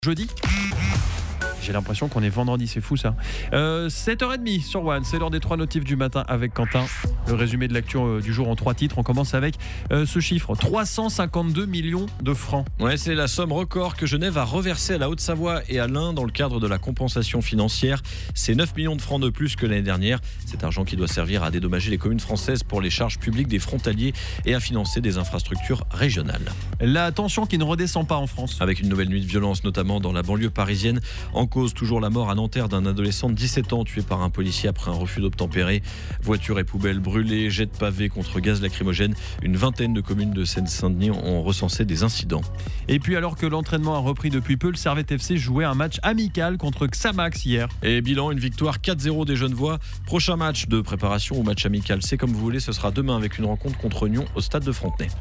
Jeudi. J'ai l'impression qu'on est vendredi, c'est fou ça. 7h30 sur One, c'est l'heure des 3 notifs du matin avec Quentin. Le résumé de l'actu du jour en 3 titres. On commence avec ce chiffre, 352 millions de francs. Ouais, c'est la somme record que Genève a reversée à la Haute-Savoie et à l'Ain dans le cadre de la compensation financière. C'est 9 millions de francs de plus que l'année dernière. Cet argent qui doit servir à dédommager les communes françaises pour les charges publiques des frontaliers et à financer des infrastructures régionales. La tension qui ne redescend pas en France. Avec une nouvelle nuit de violence, notamment dans la banlieue parisienne. En cause toujours la mort à Nanterre d'un adolescent de 17 ans tué par un policier après un refus d'obtempérer. Voitures et poubelles brûlées, jets de pavés contre gaz lacrymogène. Une vingtaine de communes de Seine-Saint-Denis ont recensé des incidents. Et puis alors que l'entraînement a repris depuis peu, le Servette FC jouait un match amical contre Xamax hier. Et bilan, une victoire 4-0 des Genevois. Prochain match de préparation au match amical, c'est comme vous voulez, ce sera demain avec une rencontre contre Nyon au stade de Frontenay.